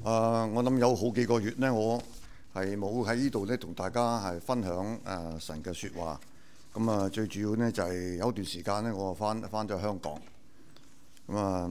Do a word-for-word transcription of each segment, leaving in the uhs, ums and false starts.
啊，我諗有好幾個月呢，我係冇喺呢度呢同大家係分享誒、呃、神嘅説話。咁啊，最主要呢就係、是、有段時間呢，我翻翻咗香港。咁啊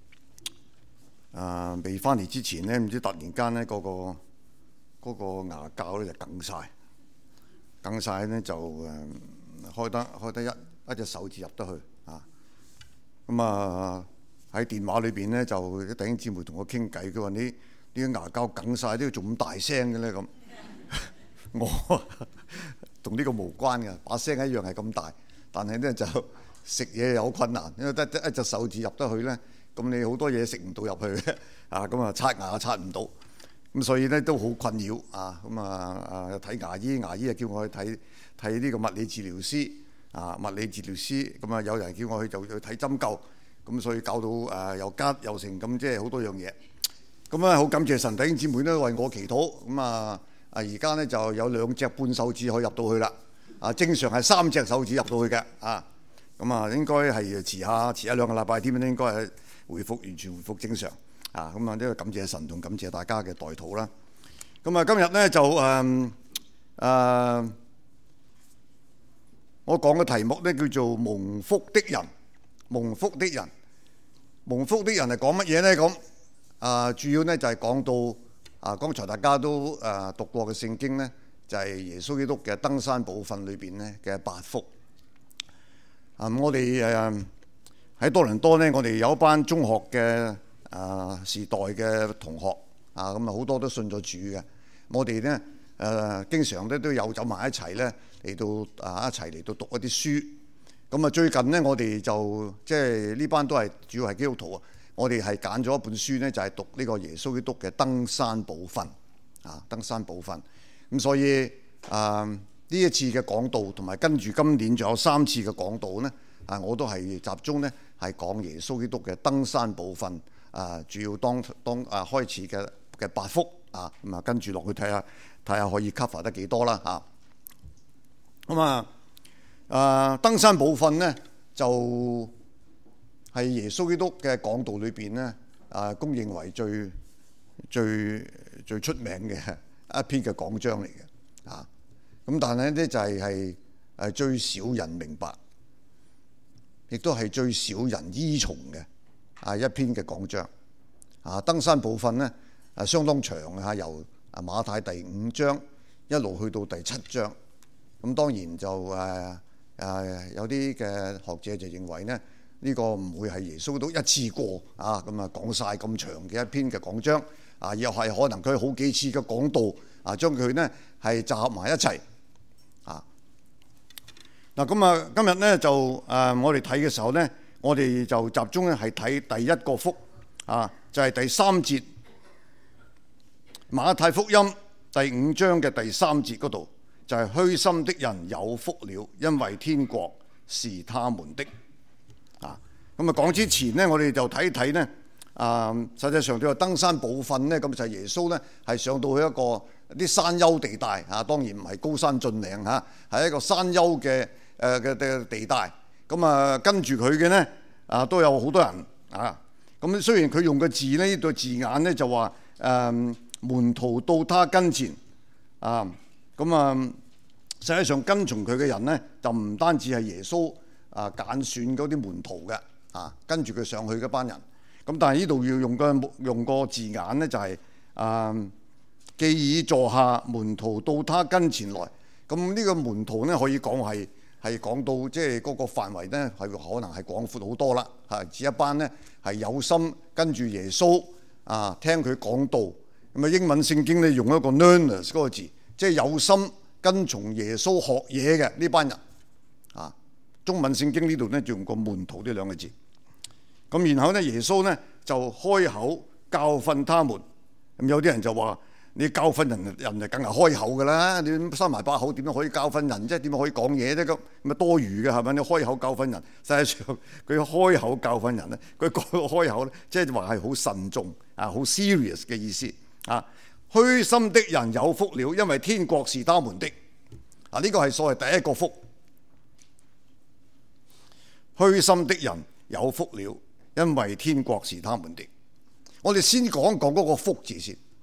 啊未翻嚟之前呢，唔知突然間呢，嗰、那個嗰、那個牙膠呢就梗晒，梗晒呢就誒、呃、開得開得一一隻手指入得去啊。咁啊喺電話裏邊呢，就啲弟兄姊妹同我傾偈，佢話你啲牙膠梗晒都要做咁大聲嘅咧咁。我同呢個無關嘅，把聲一樣係咁大，但係咧就食嘢有困難，因為得一隻手指入得去咧，咁你好多嘢食唔到入去嘅啊，咁啊刷牙刷唔到，咁所以咧都好困擾啊。咁啊啊睇牙醫，牙醫啊叫我去睇睇呢個物理治療師啊，物理治療師，咁啊有人叫我去就去睇針灸，咁所以搞到誒又吉又成，咁即係好多樣嘢。咁啊好感謝神弟兄姊妹都為我祈禱，咁啊。啊！而家咧就有兩隻半手指可以入到去啦。啊，正常係三隻手指入到去嘅。啊，咁啊應該係遲下遲一兩個禮拜添，應該係回復完全回復正常。啊，咁啊呢個感謝神同感謝大家嘅代禱啦。咁啊今日咧就誒誒、呃呃，我講嘅題目咧叫做蒙福的人。蒙福的人，蒙福的人係講乜嘢咧？咁啊，主要咧就係講到。啊！剛才大家都誒讀過嘅聖經呢，就係、是、耶穌基督嘅登山寶訓裏邊咧嘅八福。啊！我哋誒喺多倫多呢，我哋有一班中學嘅啊時代嘅同學啊，咁啊好多都信咗主嘅。我哋呢，誒、啊、經常咧都有走埋一齊咧嚟到啊一齊嚟到讀一啲書。咁啊最近呢，我哋就即係呢班都係主要係基督徒啊。我哋係揀咗一本書呢，就係讀呢個耶穌基督嘅登山寶訓啊，登山寶訓。咁所以啊，呢一次嘅講道同埋跟住今年仲有三次嘅講道呢，啊，我都係集中呢係講耶穌基督嘅登山寶訓啊，主要當當啊開始嘅嘅八福啊，咁啊跟住落去睇下睇下可以 cover 得幾多啦嚇。咁啊啊登山寶訓呢就。係耶穌基督嘅講道裏邊咧，啊，公認為最最最出名嘅一篇嘅講章嚟嘅，啊，咁但係咧就係係誒最少人明白，亦都係最少人依從嘅啊一篇嘅講章。啊，登山寶訓咧啊相當長啊，由啊馬太第五章一路去到第七章。咁當然就誒誒有啲嘅學者就認為咧。呢個唔會係耶穌都一次過啊咁啊講晒咁長嘅一篇嘅講章啊，又係可能佢好幾次嘅講道啊，將佢呢係集合埋一齊啊。嗱咁啊，今日呢就誒、啊、我哋睇嘅時候呢，我哋就集中咧係睇第一個福啊，就係、是、第三節馬太福音第五章嘅第三節嗰度，就係、是、虛心的人有福了，因為天國是他們的。啊，咁啊講之前呢，我哋就睇一睇呢。啊，實際上佢話登山寶訓呢，咁就係耶穌呢係上到去一個啲山丘地帶啊，當然唔係高山峻嶺嚇，係一個山丘嘅誒嘅嘅地帶。咁啊跟住佢嘅呢，啊都有好多人啊。咁雖然佢用嘅字呢，呢個字眼呢就話誒、啊、門徒到他跟前啊，咁啊實際上跟從佢嘅人呢，就唔單止係耶穌。啊，揀選嗰啲門徒嘅啊，跟住佢上去嗰班人。咁但係呢度要用個用個字眼呢，就係、是、啊，既已坐下，門徒到他跟前來。咁呢個門徒呢，可以講係係講到即係嗰個範圍呢，係可能係廣闊好多啦。係指一班呢，係有心跟住耶穌啊，聽佢講道。咁啊，英文聖經呢，用一個 learners 嗰個字，即係有心跟從耶穌學嘢嘅呢班人啊。中文聖經呢度咧就用個門徒呢兩個字，咁然後咧耶穌咧就開口教訓他們。咁有啲人就話：你教訓人，人就梗係開口噶啦，你閂埋把口點樣可以教訓人啫？點樣可以講嘢啫？咁咁啊多餘嘅係咪？你開口教訓人，實際上佢開口教訓人咧，佢講開口咧，即係話係好慎重啊，好 serious 嘅意思啊。虛心的人有福了，因為天國是他們的。啊，呢個係所謂第一個福。虛心的人有福了，因為天國是他們的。我哋先講講嗰個福字先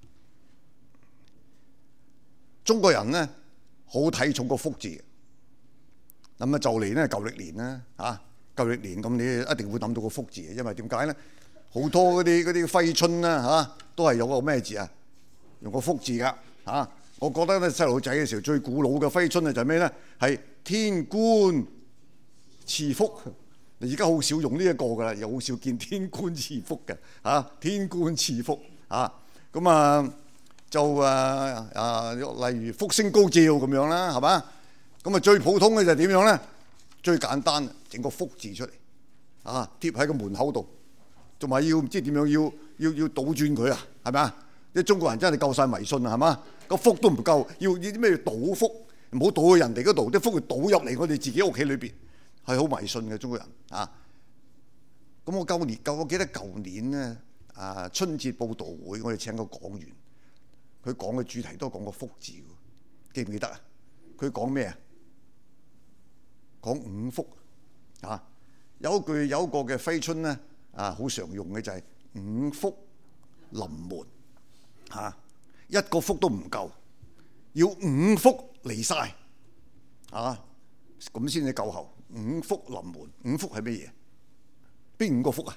中國人咧好睇重個福字嘅。咁啊就嚟咧舊曆年啦，嚇舊曆年咁你一定會諗到個福字嘅，因為點解咧？好多嗰啲嗰啲揮春啦嚇，都係有個咩字啊？用個福字噶嚇。我覺得咧細路仔嘅時候最古老嘅揮春啊就係咩咧？係天官賜福。而家好少用呢一個噶啦，又好少見天官賜福嘅嚇。天官賜福嚇，咁啊就啊啊例如福星高照咁樣啦，係嘛？咁啊最普通嘅就係點樣咧？最簡單，整個福字出嚟啊，貼喺個門口度，同埋要唔知點樣要要要倒轉佢啊，係咪啊？啲中國人真係夠晒迷信啊，係嘛？個福都唔夠，要要啲咩要倒福，唔好倒去人哋嗰度，啲福要倒入嚟我哋自己屋企裏邊，係好迷信嘅中國人啊！咁我舊年舊我記得舊年咧啊春節報道會，我哋請個講員，佢講嘅主題都係講個福字，記唔記得啊？佢講咩啊？講五福啊！有一句有一個嘅揮春咧啊，好常用嘅就係五福臨門嚇，一個福都唔夠，要五福嚟晒啊，咁先至夠喉。五福臨門，五福係咩嘢？邊五個福啊？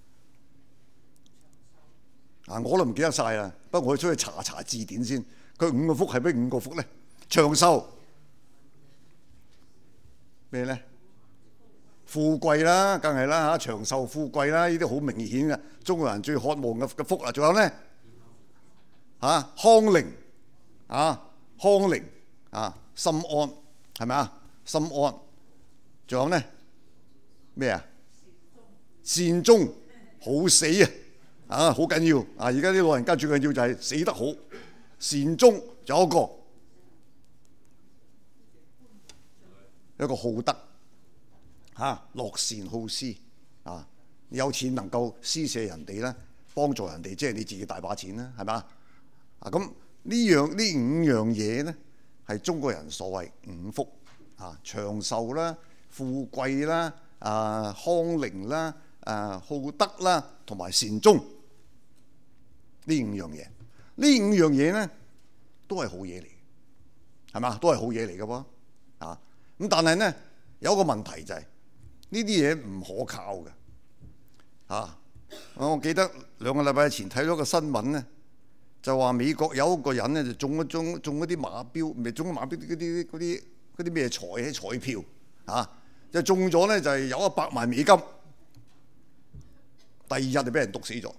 啊，我都唔記得晒啦。不過我出去查查字典先。佢五個福係咩五個福咧？長壽咩咧？富貴啦，梗係啦嚇，長壽富貴啦，呢啲好明顯嘅中國人最渴望嘅嘅福啊！仲有咧嚇康寧啊，康寧啊，心安係咪啊？心安，仲有咧咩啊？善終，好死啊！啊，好緊要啊！而家啲老人家最緊要就係死得好，善終。仲有一個一個好德嚇，樂善好施啊！有錢能夠施捨人哋啦，幫助人哋，即係你自己大把錢啦，係咪啊？咁呢樣呢五樣嘢咧，係中國人所謂五福啊，長壽啦、富貴啦、啊康寧啦、啊好德啦，同埋善終呢五樣嘢。呢五樣嘢咧都係好嘢嚟，係嘛？都係好嘢嚟嘅喎啊！咁但係咧有一個問題就係呢啲嘢唔可靠嘅啊！我記得兩個禮拜前睇咗個新聞咧，就話美國有一個人咧就中咗中中嗰啲馬標，唔係中咗馬標嗰啲嗰啲嗰啲咩彩彩票啊，就中咗咧就係有一百萬美金，第二日就俾人毒死咗。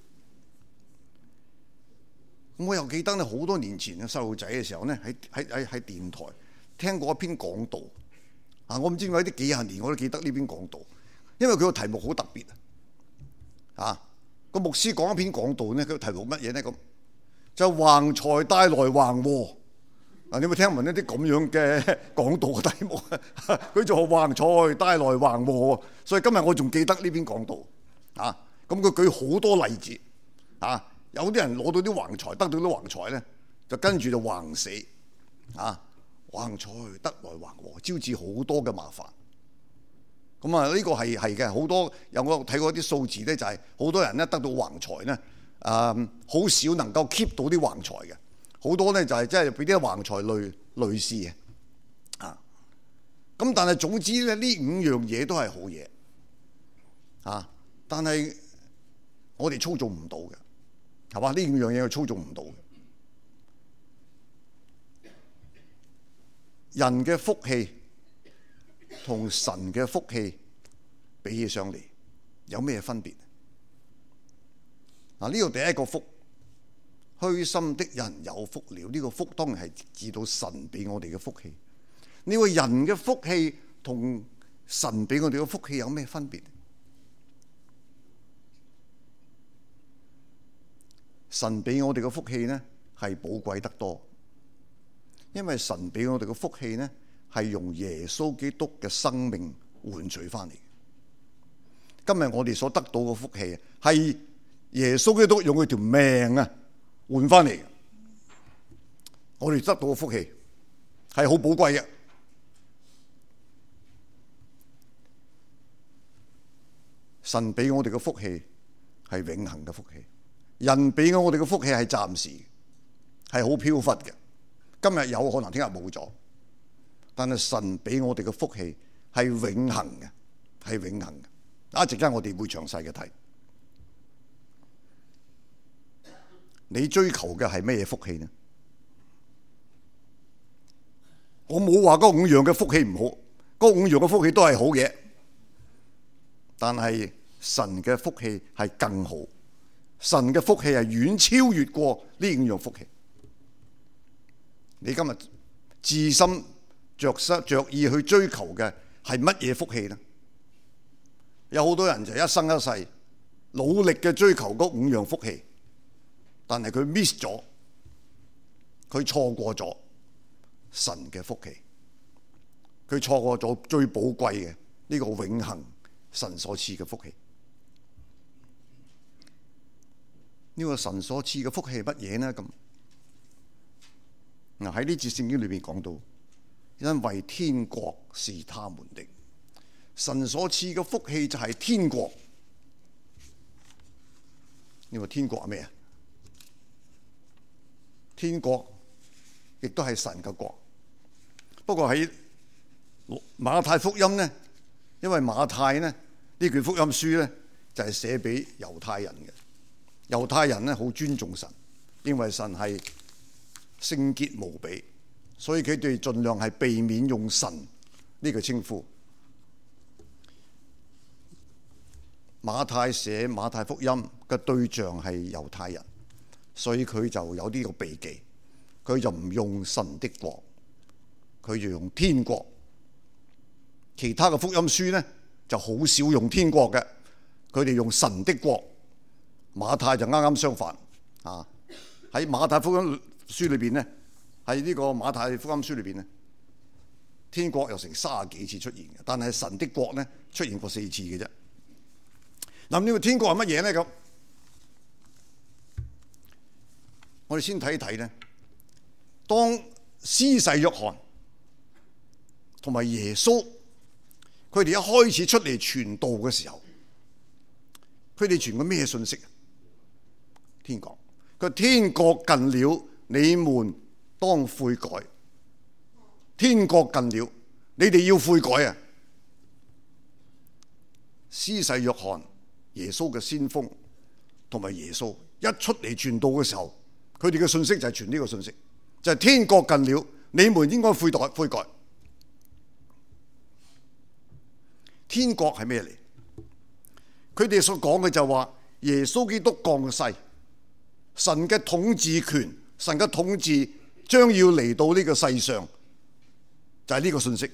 咁我又記得咧好多年前嘅細路仔嘅時候咧，喺喺喺喺電台聽過一篇講道啊！我唔知點解啲幾廿年我都記得呢篇講道，因為佢個題目好特別啊！個牧師講一篇講道咧，佢個題目乜嘢咧？咁就橫財帶來橫禍啊！你有冇聽聞一啲咁樣嘅講道嘅題目啊？佢就話橫財帶來橫禍，所以今日我仲記得呢篇講道啊！咁佢舉好多例子啊！有啲人攞到啲橫財，得到啲橫財咧，就跟住就橫死啊！橫財得來橫禍，招致好多嘅麻煩。咁啊，呢個係係嘅，好多有我睇過啲數字咧，就係好多人咧得到橫財咧，啊，好少能夠 keep 到啲橫財嘅，好多咧就係真係俾啲橫財累累事嘅啊。咁但係總之咧，呢五樣嘢都係好嘢啊，但係我哋操縱唔到嘅。係嘛？呢五樣嘢佢操縱唔到嘅。人嘅福氣同神嘅福氣比起上嚟，有咩分別？嗱，呢度第一個福，虛心的人有福了。呢、這個福當然係指到神俾我哋嘅福氣。你話人嘅福氣同神俾我哋嘅福氣有咩分別？神俾我哋嘅福氣呢係寶貴得多，因為神俾我哋嘅福氣呢係用耶穌基督嘅生命換取翻嚟。今日我哋所得到嘅福氣係耶穌基督用佢條命啊換翻嚟。我哋得到嘅福氣係好寶貴嘅。神俾我哋嘅福氣係永恆嘅福氣。人俾我哋嘅福氣係暫時，係好飄忽嘅， 今日有可能聽日冇咗，但係神俾我哋嘅福氣係永恆嘅，係永恆嘅。一陣間我哋會詳細嘅睇。你追求嘅係咩福氣呢？我冇話嗰五樣嘅福氣唔好，嗰五樣嘅福氣都係好嘅，但係神嘅福氣係更好，神嘅福氣係遠超越過呢五樣福氣。你今日自心着實着意去追求嘅係乜嘢福氣呢？有好多人就一生一世努力嘅追求嗰五樣福氣，但係佢 miss 咗，佢錯過咗神嘅福氣，佢錯過咗最寶貴嘅呢個永恆神所賜嘅福氣。呢個神所賜嘅福氣係乜嘢呢？咁嗱，喺呢節聖經裏邊講到，因為天國是他們的。神所賜嘅福氣就係天國。你話天國係咩啊？天國亦都係神嘅國。不過喺馬太福音呢，因為馬太呢呢卷福音書呢就係寫俾猶太人嘅。猶太人呢好尊重神，因為神係聖潔無比，所以佢哋盡量係避免用神呢個稱呼。馬太寫馬太福音嘅對象係猶太人，所以佢就有呢個避忌，佢就唔用神的國，佢就用天國。其他嘅福音書呢就好少用天國嘅，佢哋用神的國。馬太就啱啱相反啊！喺馬太福音書裏邊呢，喺呢個馬太福音書裏邊呢，天國有成三十幾次出現嘅，但係神的國呢出現過四次嘅啫。嗱，呢個天國係乜嘢呢？咁我哋先睇一睇呢。當施洗約翰同埋耶穌佢哋一開始出嚟傳道嘅時候，佢哋傳過咩信息？天國，佢天國近了，你們當悔改。天國近了，你哋要悔改啊！施洗約翰、耶穌嘅先鋒同埋耶穌一出嚟傳道嘅時候，佢哋嘅信息就係傳呢個信息，就係天國近了，你們應該悔改悔改。天國係咩嚟？佢哋所講嘅就話耶穌基督降世，神嘅統治權，神嘅統治將要嚟到呢個世上，就係呢個信息。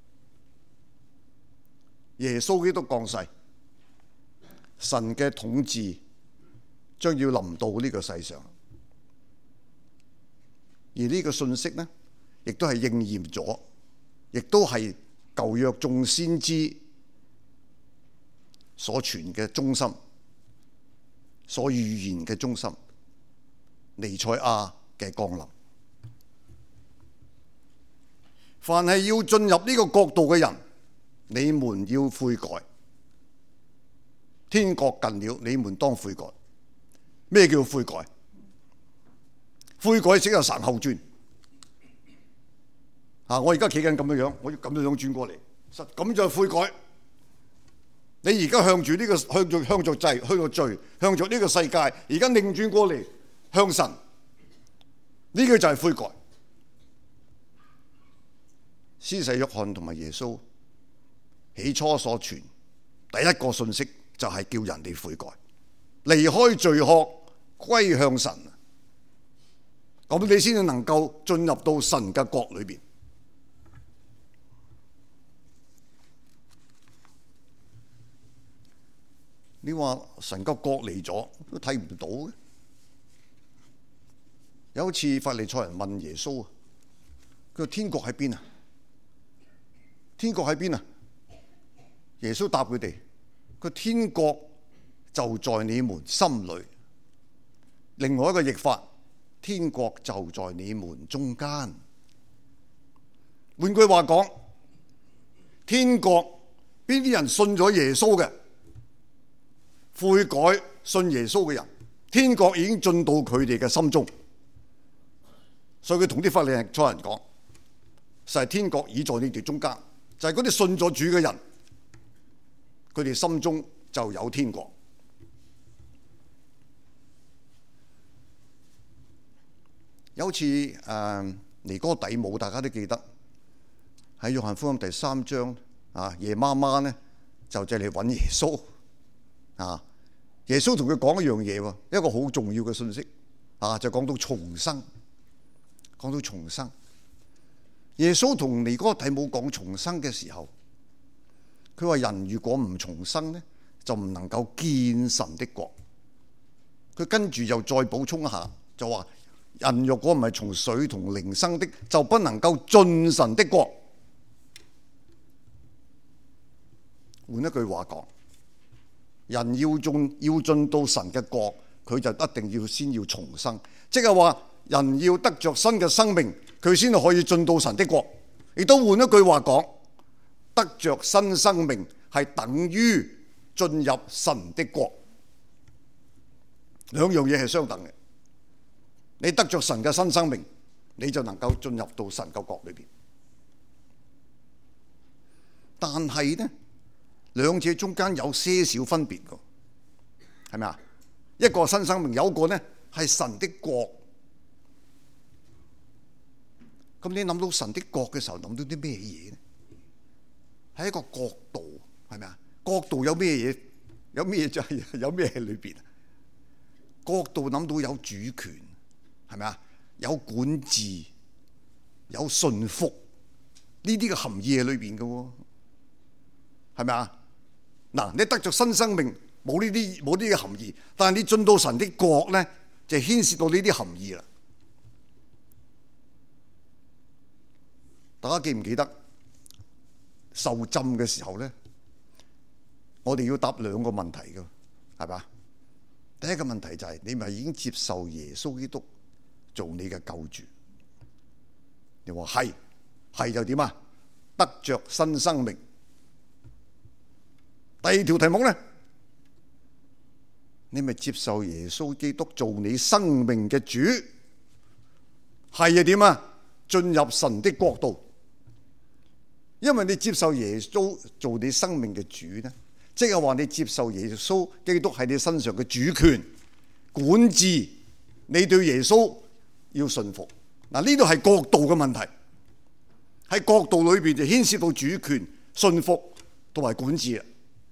耶穌基督降世，神嘅統治將要臨到呢個世上，而呢個信息呢，亦都係應驗咗，亦都係舊約眾先知所傳嘅中心，所預言嘅中心，彌賽亞嘅降臨。凡係要進入呢個國度嘅人，你們要悔改。天國近了，你們當悔改。咩叫悔改？悔改即係神後轉。啊！我而家企緊咁樣樣，我要咁樣樣轉過嚟，咁就悔改。你而家向住呢個向住向住罪，向住罪，向住呢個世界，而家擰轉過嚟向神，呢個就係悔改。施洗約翰同埋耶穌起初所傳第一個信息就係叫人哋悔改，離開罪惡，歸向神，咁你先至能夠進入到神嘅國裏邊。你話神嘅國嚟咗都睇唔到嘅。有一次法利賽人問耶穌啊，佢話天國喺邊啊？天國喺邊啊？耶穌答佢哋，佢天國就在你們心裏。另外一個譯法，天國就在你們中間。換句話講，天國邊啲人信咗耶穌嘅，悔改信耶穌嘅人，天國已經進到佢哋嘅心中。 所以佢同啲法利賽人講，實係天國已在你哋中間，就係嗰啲信咗主嘅人，佢哋心中就有天國。有次誒尼哥底母，大家都記得喺約翰福音第三章啊，夜媽媽咧就借嚟揾耶穌啊。耶穌同佢講一樣嘢喎，一個好重要嘅信息啊，就講到重生，講到重生。耶穌同尼哥底母講重生嘅時候，佢話人如果唔重生咧，就唔能夠見神的國。佢跟住又再補充一下，就話人若果唔係從水同靈生的，就不能夠進神的國。換一句話講，人要進要進到神嘅國，佢就一定要先要重生，即係話人要得着新嘅生命，佢先可以進到神的國。亦都換一句話講，得着新生命係等於進入神的國，兩樣嘢係相等嘅。你得着神嘅新生命，你就能夠進入到神嘅國裏邊。但係呢，兩者中間有些少分別嘅，係咪啊？一個新生命，有一個呢係神的國。咁你諗到神的國嘅時候，諗到啲咩嘢呢？係一個國度，係咪啊？國度有咩嘢？有咩就係有咩喺裏邊啊？國度諗到有主權，係咪啊？有管治，有順服，呢啲嘅含義喺裏邊嘅喎，係咪啊？嗱，你得咗新生命，冇呢啲冇呢啲嘅含義，但係你進到神的國咧，就牽涉到呢啲含義啦。大家記唔記得受浸嘅時候咧？我哋要答兩個問題嘅，係嘛？第一個問題就係、是、你咪已經接受耶穌基督做你嘅救主？你話係，係就點啊？得着新生命。第二條題目咧，你咪接受耶穌基督做你生命嘅主？係又點啊？進入神的國度。因為你接受耶穌做你生命嘅主咧，即係話你接受耶穌基督喺你身上嘅主權管治，你對耶穌要順服。嗱，呢度係國度嘅問題，喺國度裏邊就牽涉到主權、順服同埋管治啦。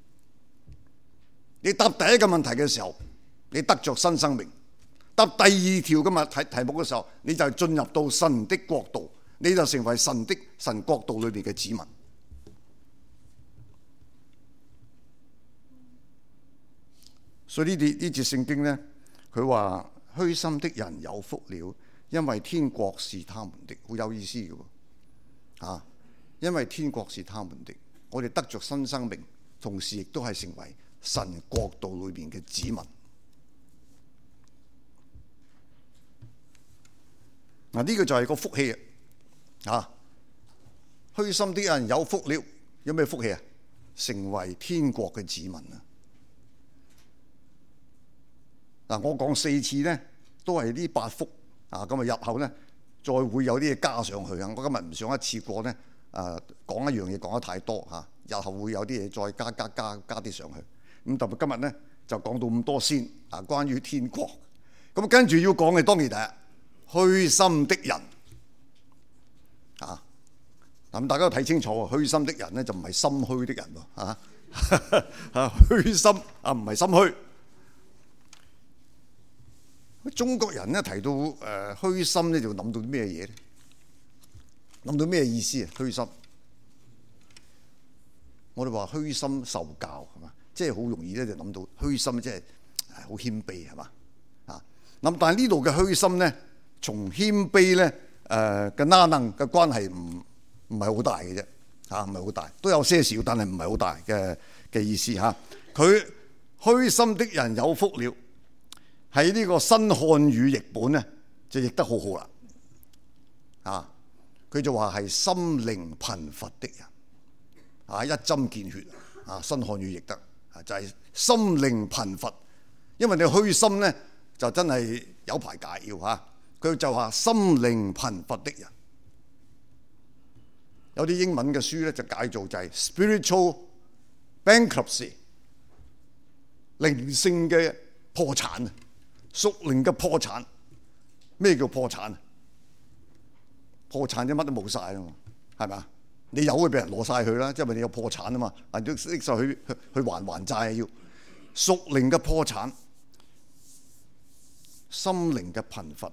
你答第一個問題嘅時候，你得着新生命；答第二條嘅問題題目嘅時候，你就進入到神的國度。你就成為神的神國度裏面嘅子民。所以呢啲呢節聖經咧，佢話虛心的人有福了，因為天國是他們的，好有意思嘅喎。啊，因為天國是他們的，我哋得着新生命，同時亦都係成為神國度裏面嘅子民。嗱，呢個就係個福氣啊！啊！虛心啲人有福了，有咩福氣啊？成為天國嘅子民啊！嗱，我講四次咧，都係呢八福啊！咁啊，日後咧再會有啲嘢加上去啊！我今日唔想一次過咧啊講一樣嘢講得太多嚇，日後會有啲嘢再加加加加啲上去。咁特別今日咧就講到咁多先啊，關於天國。咁跟住要講嘅當然係虛心的人。啊！咁大家都睇清楚喎，虛心的人咧就唔係心虛的人喎，啊！啊，虛心啊，唔係心虛。中國人咧提到誒、呃、虛心咧，就諗到啲咩嘢咧？諗到咩意思啊？虛心，我哋話虛心受教係嘛，即係好容易咧就諗到虛心，即係好謙卑係嘛啊！咁但係呢度嘅虛心咧，從謙卑咧。誒嘅拉能嘅關係唔唔係好大嘅啫，嚇唔係好大，都有些少，但係唔係好大嘅嘅意思嚇。佢、啊、虛心的人有福了，喺呢個新漢語譯本咧就譯得好好啦。啊，佢就話係心靈貧乏的人，啊一針見血啊！新漢語譯得啊就係、是、心靈貧乏，因為你虛心咧就真係有排解要嚇。 佢就話心靈貧乏的人。有啲英文嘅書咧就解做就係 spiritual bankruptcy， 靈性嘅破產啊，屬靈嘅破產。咩叫破產啊？破產即乜都冇晒啊嘛，係咪啊？你有嘅俾人攞晒佢啦，即係咪你有破產啊嘛？人都拎晒去去去還還債，要屬靈嘅破產，心靈嘅貧乏。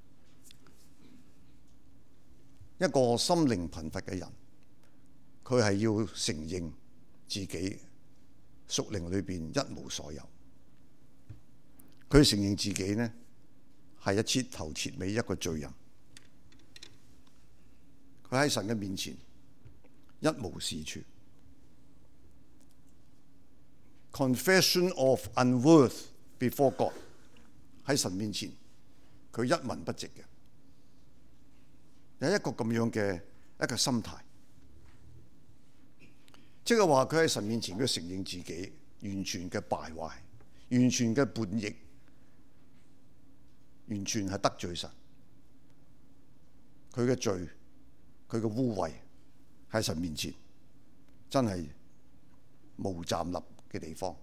一個心靈貧乏嘅人，佢係要承認自己屬靈裏邊一無所有。佢承認自己呢係一徹頭徹尾一個罪人。佢喺神嘅面前一無是處。Confession of unworth before God， 喺神面前佢一文不值嘅。有一個咁樣嘅一個心態，即係話佢喺神面前佢承認自己完全嘅敗壞，完全嘅叛逆，完全係得罪神。佢嘅罪，佢嘅污穢喺神面前真係無站立嘅地方。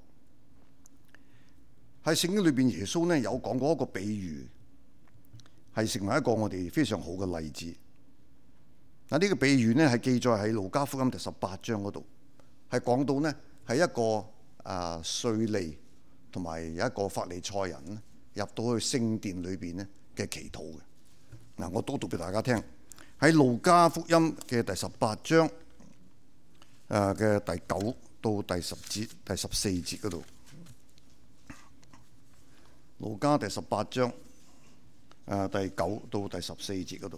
喺聖經裏邊，耶穌呢有講過一個比喻，係成為一個我哋非常好嘅例子。嗱，呢個比喻呢係記載喺路加福音第十八章嗰度，係講到呢係一個啊稅吏同埋有一個法利賽人呢入到去聖殿裏邊呢嘅祈禱嘅。嗱，我都讀俾大家聽，喺路加福音嘅第十八章誒嘅第九到第十節第十四節嗰度。路加第十八章誒第九到第十四節嗰度。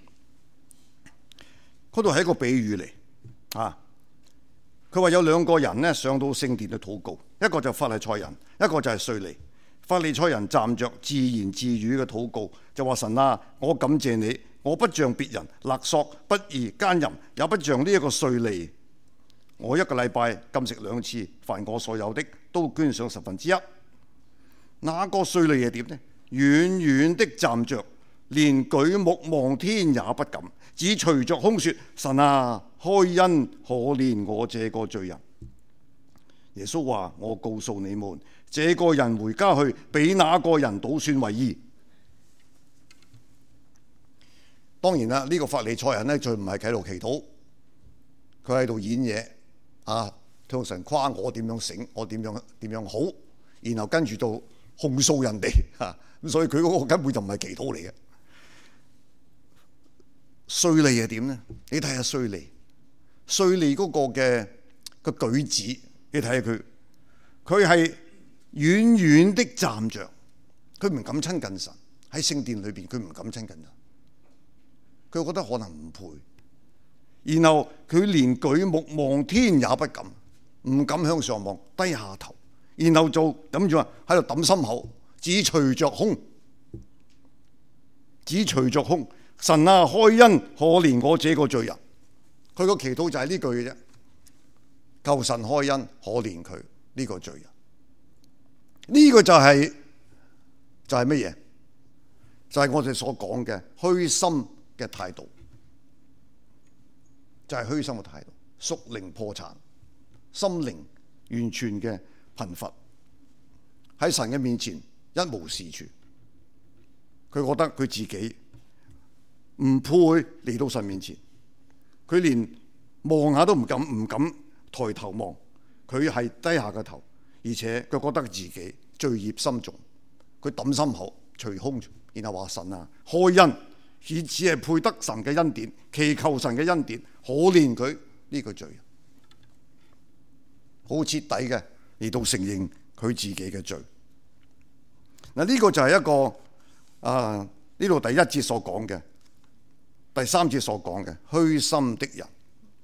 嗰度係一個比喻嚟啊！佢話有兩個人呢上到聖殿去禱告，一個就法利賽人，一個就係稅吏。法利賽人站着自言自語嘅禱告，就話：神啊，我感謝你，我不像別人勒索、不義、奸淫，也不像呢一個稅吏。我一個禮拜禁食兩次，凡我所有的都捐上十分之一。那個稅吏係點呢？遠遠的站着，連舉目望天也不敢，只隨着空說：神啊，開恩可憐我這個罪人。耶穌話：我告訴你們，這個人回家去，比那個人倒算為義。當然啦，呢、這個法利賽人呢，就唔係喺度祈禱，佢喺度演嘢啊，向神誇我點樣醒，我點樣點樣好，然後跟住到控訴人哋嚇，咁所以佢嗰個根本就唔係祈禱嚟嘅。稅吏係點呢？你睇下稅吏，稅吏嗰個嘅個舉止，你睇下佢，佢係遠遠的站着，佢唔敢親近神。喺聖殿裏邊，佢唔敢親近神，佢覺得可能唔配。然後佢連舉目望天也不敢，唔敢向上望，低下頭，然後就諗住話喺度揼心口，只隨着空，只隨着空。神啊，開恩可憐我這個罪人。佢個祈禱就係呢句嘅啫，求神開恩可憐佢呢個罪人。呢、這個就係、是、就係乜嘢？就係、是、我哋所講嘅虛心嘅態度，就係、是、虛心嘅態度，屬靈破產，心靈完全嘅貧乏，喺神嘅面前一無是處。佢覺得佢自己唔配嚟到神面前，佢連望下都唔敢，唔敢抬頭望，佢係低下個頭，而且佢覺得自己罪孽深重，佢揼心口，捶胸，然後話：神啊，開恩，以只係配得神嘅恩典，祈求神嘅恩典，可憐佢呢個罪人，好徹底嘅嚟到承認佢自己嘅罪。嗱，呢個就係一個啊呢度第一節所講嘅。第三節所講嘅虛心的人，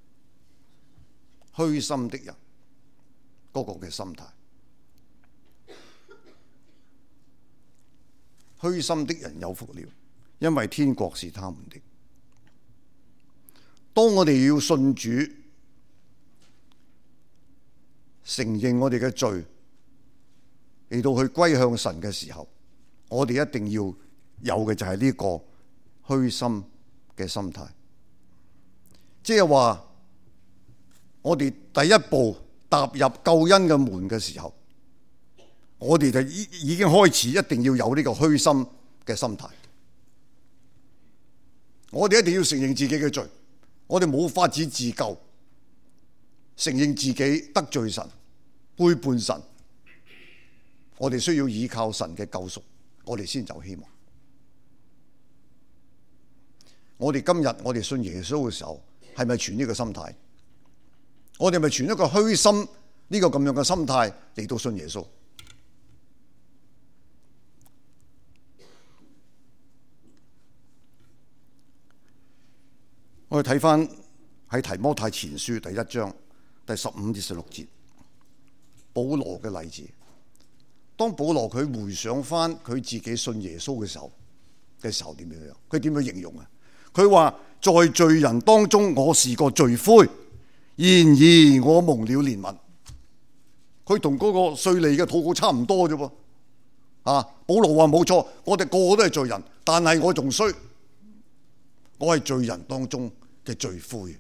虛心的人嗰個嘅心態，虛心的人有福了，因為天國是他們的。當我哋要信主，承認我哋嘅罪，嚟到去歸向神嘅時候，我哋一定要有嘅就係呢個虛心嘅心態，即係話我哋第一步踏入救恩嘅門嘅時候，我哋就已已經開始一定要有呢個虛心嘅心態。我哋一定要承認自己嘅罪，我哋冇法子自救，承認自己得罪神、背叛神，我哋需要依靠神嘅救贖，我哋先有希望。我哋今日我哋信耶穌嘅時候，係咪存呢個心態？我哋咪存一個虛心呢個咁樣嘅心態嚟到信耶穌？我哋睇翻喺提摩太前書第一章第十五至十六節，保羅嘅例子。當保羅佢回想翻佢自己信耶穌嘅時候嘅時候點樣樣？佢點樣形容啊？佢話在罪人當中，我是個罪魁，然而我蒙了憐憫。佢同嗰個稅吏嘅禱告差唔多啫噃。啊，保羅話冇錯，我哋個個都係罪人，但係我仲衰，我係罪人當中嘅罪魁。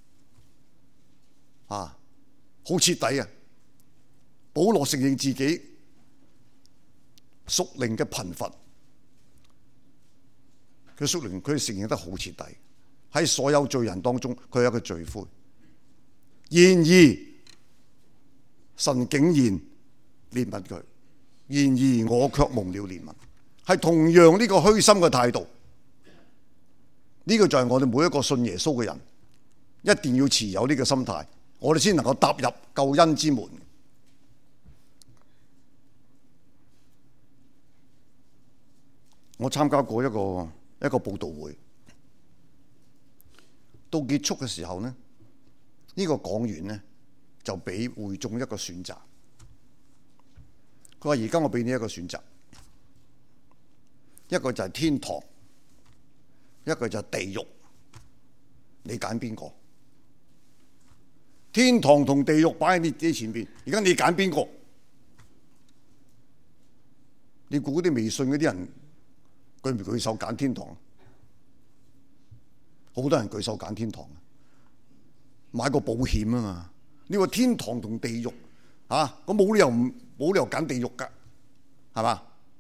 啊，好徹底啊！保羅承認自己屬靈嘅貧乏。佢屬靈，佢承認得好徹底，喺所有罪人當中，佢係一個罪魁。然而神竟然憐憫佢，然而我卻蒙了憐憫，係同樣呢個虛心嘅態度。呢個就係我哋每一個信耶穌嘅人一定要持有呢個心態，我哋先能夠踏入救恩之門。我參加過一個一個佈道會，到結束嘅時候呢，呢個講員呢就俾會眾一個選擇。佢話：而家我俾你一個選擇，一個就係天堂，一個就係地獄，你揀邊個？天堂同地獄擺喺你自己前邊，而家你揀邊個？你估嗰啲未信嗰啲人舉唔舉手揀天堂？好多人舉手揀天堂，買個保險啊嘛！你話天堂同地獄啊，我冇理由唔冇理由揀地獄噶，係嘛？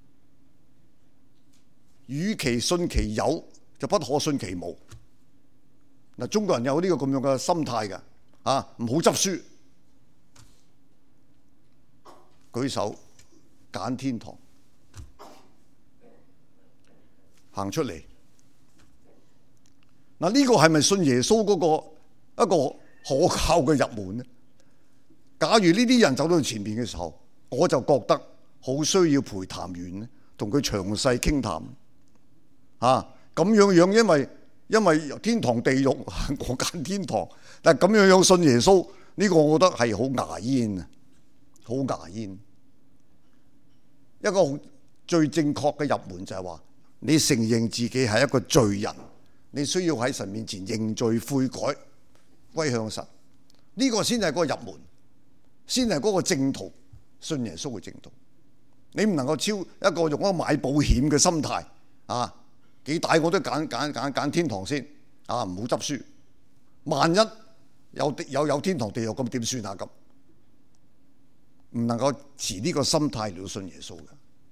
與其信其有，就不可信其無。嗱，中國人有呢個咁樣嘅心態嘅，啊，唔好執輸，舉手揀天堂，行出嚟。嗱，呢個係咪信耶穌嗰個一個可靠嘅入門呢？假如呢啲人走到前面嘅時候，我就覺得好需要陪談員呢，同佢詳細傾談。啊，咁樣樣，因為因為天堂地獄，我揀天堂，但係咁樣樣信耶穌，呢個我覺得係好牙煙啊，好牙煙。一個最正確嘅入門就係話，你承認自己係一個罪人。你需要喺神面前認罪悔改，歸向神，呢、這個先係嗰個入門，先係嗰個正途，信耶穌嘅正途。你唔能夠超一個用一個買保險嘅心態啊！幾大我都揀揀揀揀天堂先啊！唔好執輸，萬一有有有天堂地獄咁點算啊？咁唔能夠持呢個心態嚟信耶穌嘅。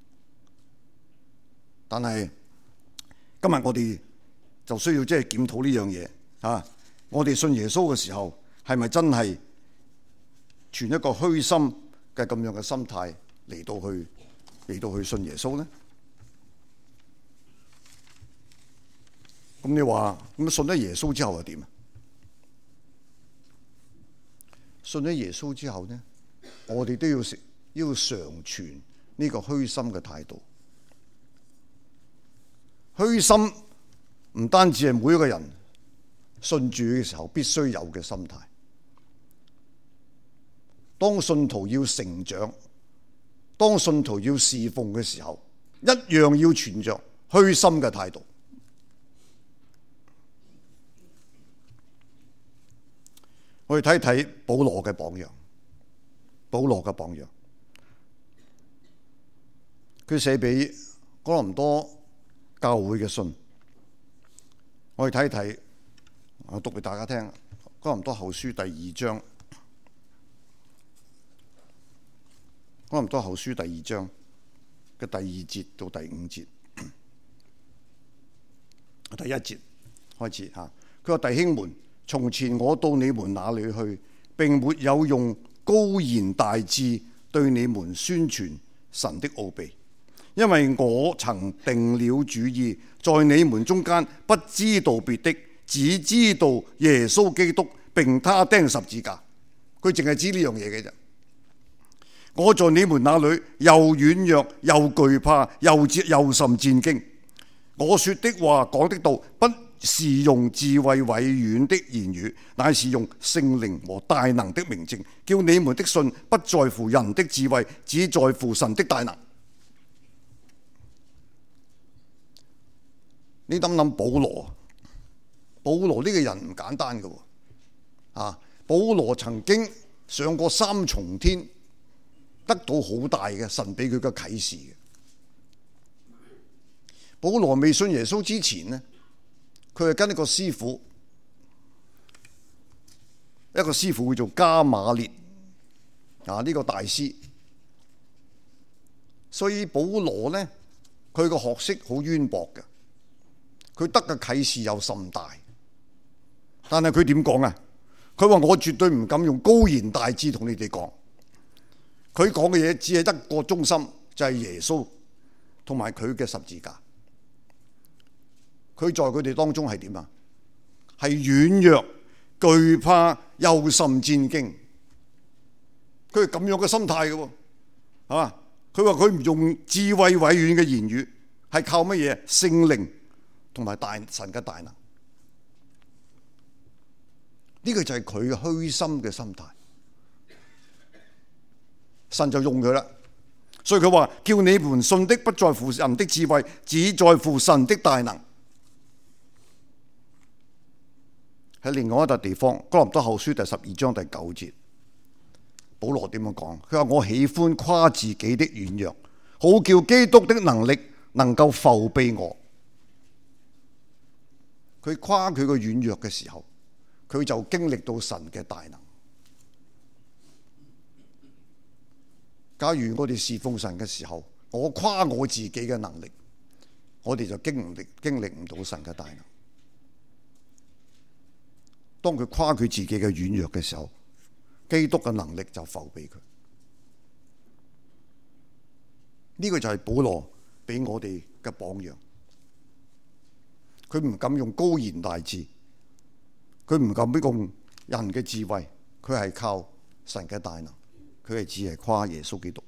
但係今日我哋就需要即係檢討呢樣嘢啊！我哋信耶穌嘅時候，係咪真係存一個虛心嘅咁樣嘅心態嚟到去嚟到去信耶穌呢？咁你話咁信咗耶穌之後又點啊？信咗耶穌之後呢，我哋都要食要常存呢個虛心嘅態度。虛心唔單止係每一個人信主嘅時候必須有嘅心態。當信徒要成長，當信徒要侍奉嘅時候，一樣要存着虛心嘅態度。我哋睇睇保羅嘅榜樣，保羅嘅榜樣，佢寫俾哥林多教會嘅信。我哋睇一睇，我讀俾大家聽。哥林多後書第二章，哥林多後書第二章嘅第二節到第五節，第一節開始吓。佢話：弟兄們，從前我到你們那裏去，並沒有用高言大智對你們宣傳神的奧秘，因為我曾定了主意，在你們中間不知道別的，只知道耶穌基督並他釘十字架。佢淨係知呢樣嘢嘅啫。我在你們那裏又軟弱又懼怕又又甚戰驚。我說的話講的道不是用智慧委婉的言語，乃是用聖靈和大能的明證，叫你們的信不在乎人的智慧，只在乎神的大能。你諗諗保羅，保羅呢個人唔簡單嘅喎，啊！保羅曾經上過三重天，得到好大嘅神俾佢嘅啟示嘅。保羅未信耶穌之前呢，佢係跟一個師傅，一個師傅叫做加馬列啊，呢個大師。所以保羅呢，佢個學識好淵博嘅，佢得嘅啟示又甚大。但係佢點講啊？佢話：我絕對唔敢用高言大智同你哋講。佢講嘅嘢只係得個中心，就係耶穌同埋佢嘅十字架。佢在佢哋當中係點啊？係軟弱、懼怕、又甚戰驚。佢係咁樣嘅心態嘅喎，係嘛？佢話佢唔用智慧委婉嘅言語，係靠乜嘢？聖靈同埋大神嘅大能。呢個就係佢嘅虛心嘅心態。神就用佢啦，所以佢話：叫你們信的不在乎人的智慧，只在乎神的大能。喺另外一笪地方，哥林多後書第十二章第九節，保羅點樣講？佢話：我喜歡誇自己的軟弱，好叫基督的能力能夠覆庇我。佢誇佢個軟弱嘅時候，佢就經歷到神嘅大能。假如我哋侍奉神嘅時候，我誇我自己嘅能力，我哋就經歷經歷唔到神嘅大能。當佢誇佢自己嘅軟弱嘅時候，基督嘅能力就覆庇佢。呢個就係保羅俾我哋嘅榜樣。佢唔敢用高言大智，佢唔敢用人嘅智慧，佢係靠神嘅大能，佢係只係誇耶穌基督。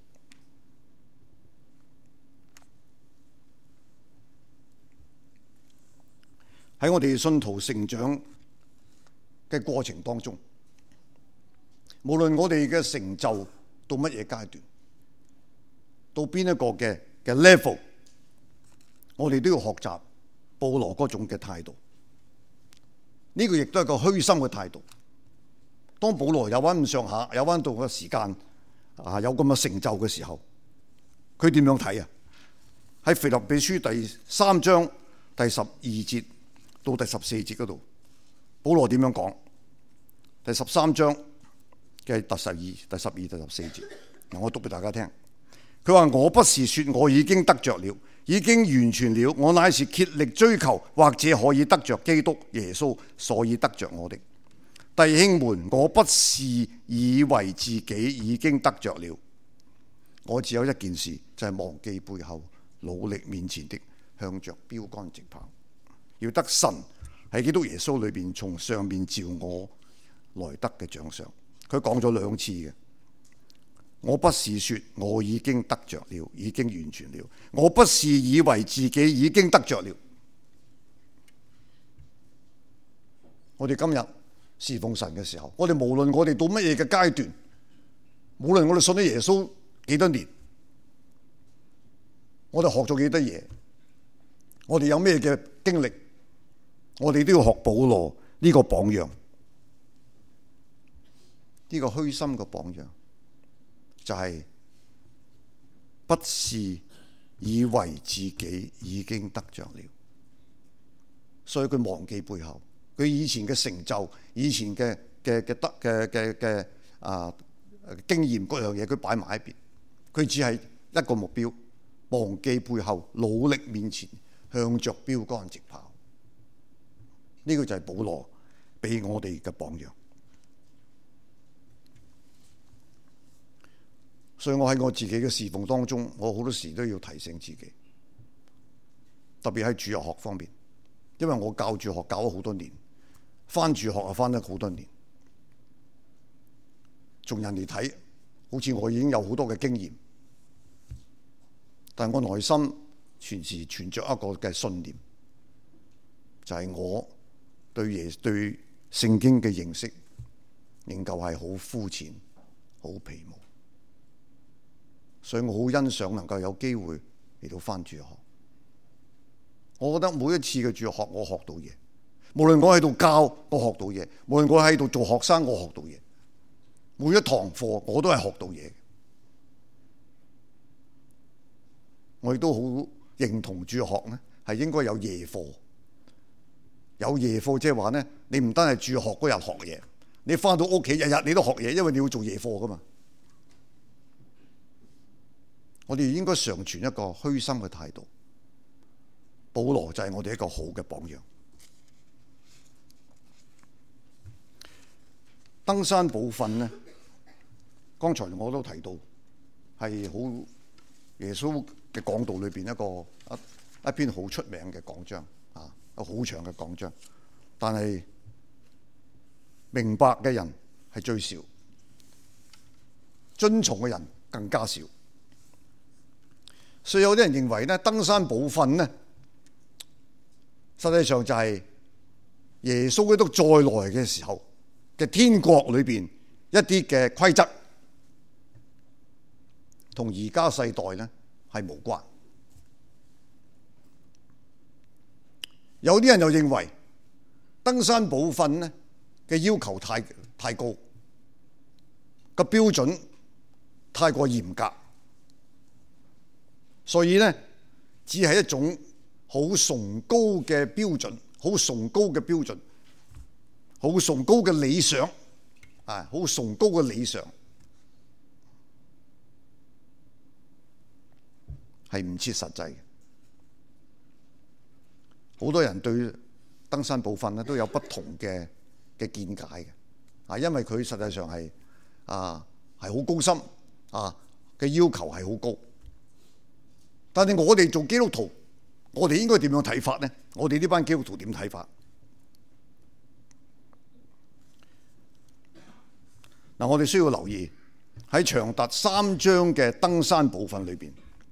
喺我哋信徒成長嘅過程當中，無論我哋嘅成就到乜嘢階段，到邊一個嘅嘅 level， 我哋都要學習保羅嗰種嘅態度。呢個亦都係個虛心嘅態度。當保羅有翻咁上下，有翻到個時間啊，有咁嘅成就嘅時候，佢點樣睇啊？喺腓立比書第三章第十二節到第十四節嗰度，保羅點樣講？第十三章嘅第十二、第十二、第十四節，我讀俾大家聽。佢話：我不是說我已經得着了，已經完全了，我乃是竭力追求，或者可以得着基督耶穌，所以得着我的。弟兄們，我不是以為自己已經得着了，我只有一件事，就係忘記背後，努力面前的，向着標竿直跑，要得神喺基督耶穌裏邊從上面召我來得嘅獎賞。佢講咗兩次嘅。我不是說我已經得着了，已經完全了。我不是以為自己已經得着了。我哋今日侍奉神嘅時候，我哋無論我哋到乜嘢嘅階段，無論我哋信咗耶穌幾多年，我哋學咗幾多嘢，我哋有咩嘅經歷，我哋都要學保羅呢個榜樣，呢個虛心嘅榜樣。就係不是以為自己已經得着了，所以佢忘記背後，佢以前嘅成就、以前嘅嘅嘅得嘅嘅嘅啊經驗各樣嘢，佢擺埋一邊，佢只係一個目標，忘記背後，努力面前，向着標杆直跑。呢、這個就係保羅俾我哋嘅榜樣。所以我喺我自己嘅侍奉當中，我好多時都要提醒自己，特別喺主日學方面，因為我教主學教咗好多年，返主學又返咗好多年，從人哋睇，好似我已經有好多嘅經驗，但我內心全時存着一個嘅信念，就係、是、我對耶對聖經嘅認識仍舊係好膚淺、好皮毛。所以我好欣賞能夠有機會嚟到返主學。我覺得每一次嘅主學，我學到嘢。無論我喺度教，我學到嘢；無論我喺度做學生，我學到嘢。每一堂課我都係學到嘢。我亦都好認同主學呢係應該有夜課。有夜課即係話呢，你唔單係主學嗰日學嘢，你返到屋企日日你都學嘢，因為你要做夜課㗎嘛。我哋應該常存一個虛心嘅態度。保羅就係我哋一個好嘅榜樣。登山寶訓呢，剛才我都提到係好耶穌嘅講道裏邊一個一一篇好出名嘅講章啊，一個好長嘅講章，但係明白嘅人係最少，遵從嘅人更加少。所以有啲人認為咧，登山寶訓咧，實際上就係耶穌基督再來嘅時候嘅天國裏邊一啲嘅規則，同而家世代咧係無關。有啲人又認為登山寶訓咧嘅要求太太高，個標準太過嚴格。所以咧，只係一種好崇高嘅標準，好崇高嘅標準，好崇高嘅理想，啊，好崇高嘅理想，係唔切實際嘅。好多人對登山寶訓咧都有不同嘅嘅見解嘅，啊，因為佢實際上係啊係好高深啊嘅要求係好高。但係我哋做基督徒，我哋應該點樣睇法呢？我哋呢班基督徒點睇法？嗱，我哋需要留意喺長達三章嘅登山寶訓裏邊，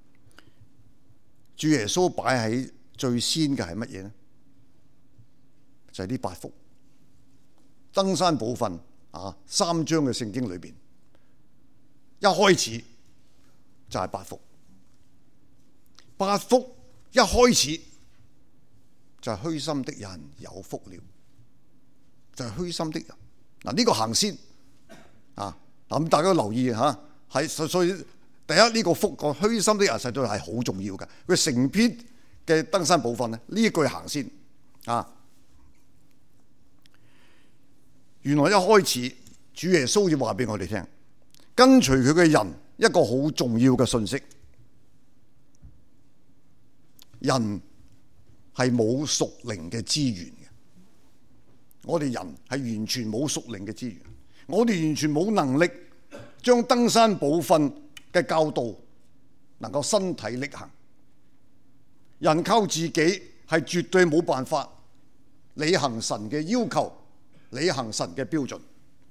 主耶穌擺喺最先嘅係乜嘢呢？就係呢八福登山寶訓啊，三章嘅聖經裏邊，一開始就係八福。八福一開始就係虛心的人有福了，就係虛心的人。嗱，呢個行先啊，咁大家都留意吓，係所以第一呢個福個虛心的人實在係好重要嘅。佢成篇嘅登山寶訓咧，呢一句行先啊。原來一開始主耶穌要話俾我哋聽，跟隨佢嘅人一個好重要嘅信息。人係冇屬靈嘅資源嘅，我哋人係完全冇屬靈嘅資源，我哋完全冇能力將登山寶訓嘅教導能夠身體力行。人靠自己係絕對冇辦法履行神嘅要求，履行神嘅標準。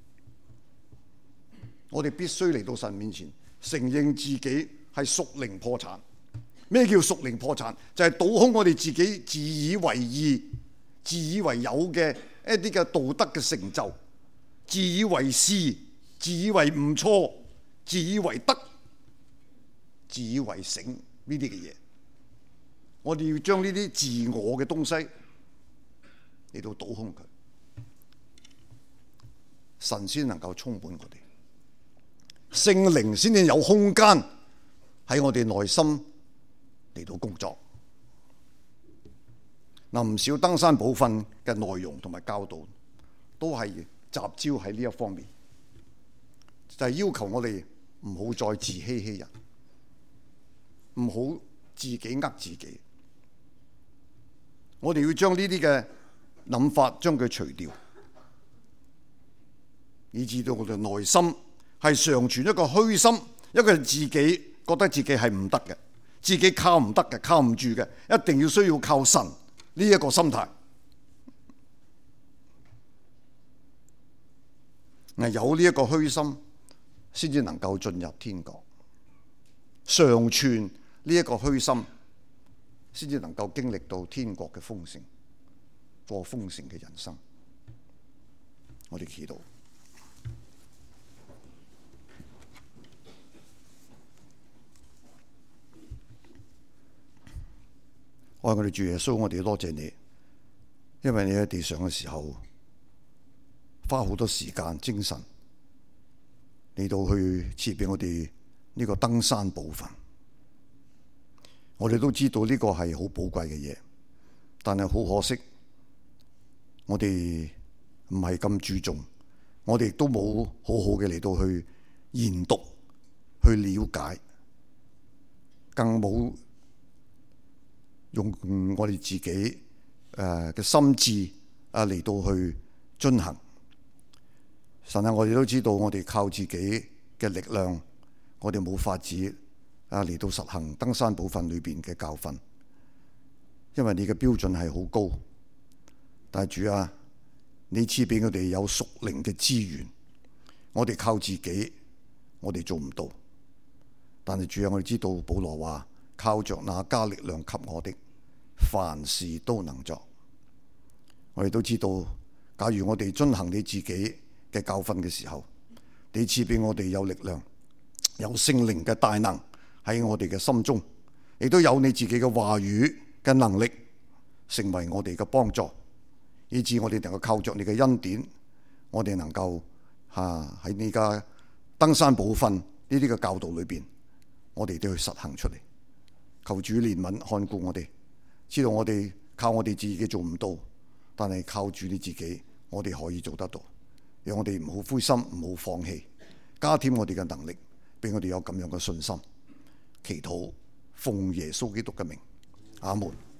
我哋必須嚟到神面前，承認自己係屬靈破產。咩叫屬靈破產？就係、是、倒空我哋自己自以為義、自以為有嘅一啲嘅道德嘅成就，自以為是、自以為唔錯、自以為得、自以為醒呢啲嘅嘢。我哋要將呢啲自我嘅東西嚟到倒空佢，神先能夠充滿我哋，聖靈先至有空間喺我哋內心嚟到工作。嗱，唔少登山寶訓嘅內容同埋教導都係集焦喺呢一方面，就係要求我哋唔好再自欺欺人，唔好自己呃自己。我哋要將呢啲嘅諗法將佢除掉，以致到我哋內心係常存一個虛心，一個自己覺得自己係唔得嘅，自己靠唔得嘅，靠唔住嘅，一定要需要靠神呢一個心態。係有呢一個虛心，先至能夠進入天國。常存呢一個虛心，先至能夠經歷到天國嘅豐盛，過豐盛嘅人生。我哋祈禱。愛我哋主耶穌，我哋多謝你，因為你喺地上嘅時候花好多時間精神嚟到去賜俾我哋呢個登山寶訓。我哋都知道呢個係好寶貴嘅嘢，但係好可惜，我哋唔係咁注重，我哋亦都冇好好嘅嚟到去研讀、去了解，更冇用我哋自己誒嘅心智啊嚟到去遵行。神啊，我哋都知道，我哋靠自己嘅力量，我哋冇法子啊嚟到實行登山寶訓裏邊嘅教訓，因為你嘅標準係好高。但係主啊，你賜俾我哋有屬靈嘅資源，我哋靠自己，我哋做唔到。但係主啊，我哋知道保羅話，靠着那加力量給我的，凡事都能做。我哋都知道，假如我哋遵行你自己嘅教訓嘅時候，你賜俾我哋有力量，有聖靈嘅大能喺我哋嘅心中，亦都有你自己嘅話語嘅能力，成為我哋嘅幫助，以致我哋能夠靠着你嘅恩典，我哋能夠吓喺呢家登山寶訓呢啲嘅教導裏邊，我哋都去實行出嚟。求主憐憫看顧我哋，知道我哋靠我哋自己做唔到，但係靠住你自己，我哋可以做得到。讓我哋唔好灰心，唔好放棄，加添我哋嘅能力，俾我哋有咁樣嘅信心。祈禱奉耶穌基督嘅名，阿門。